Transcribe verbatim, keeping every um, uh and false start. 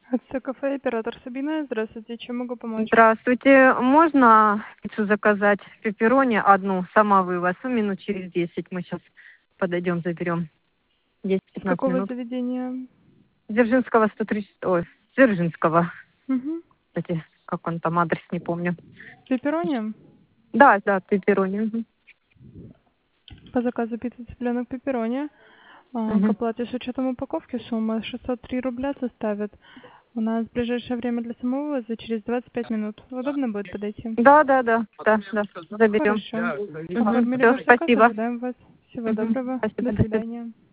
Это кафе «Оператор» Сабина. Здравствуйте, чем могу помочь? Здравствуйте. Можно пиццу заказать? Пепперони одну, самовывоз. Ну, минут через десять мы сейчас подойдем, заберем. С десять-пятнадцать какого минут. заведения? Дзержинского сто тридцать... Ой, Дзержинского. Угу. Кстати, как он там адрес, не помню. Пепперони? Да, да, пепперони. Угу. По заказу пиццы цыпленок пепперони. А, К Угу. оплате с учетом упаковки сумма шестьсот три рубля составит. У нас в ближайшее время для самовывоза через двадцать пять минут. Удобно будет подойти? Да, да, да, да, да, заберем. Хорошо. Угу. Оформили Все, ваш заказ, спасибо. ожидаем вас. Всего Угу. доброго. Спасибо, До до свидания. свидания.